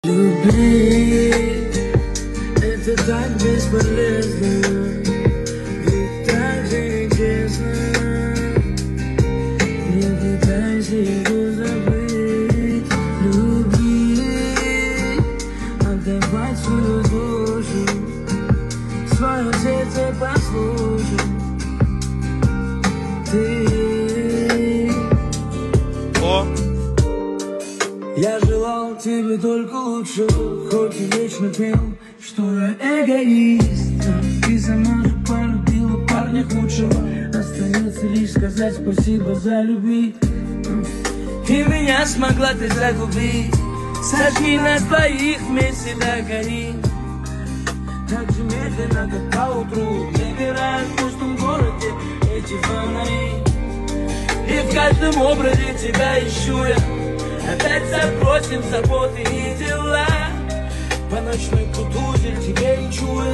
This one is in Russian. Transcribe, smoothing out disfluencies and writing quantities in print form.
Любить — это так бесполезно, ведь так же нечестно. Не пытайся его забыть, любить, отдавать свою душу, свое сердце послушай. Ты. Я желал тебе только лучшего, хоть и вечно пел, что я эгоист. Ты сама же полюбила парня худшего. Остается лишь сказать спасибо за любви. И меня смогла ты загубить. Сожги нас двоих вместе до гори. Так же медленно, как поутру, набирая в пустом городе эти фонари. И в каждом образе тебя ищу я. Опять забросим заботы и дела. По ночной кутузель тебе не чуя.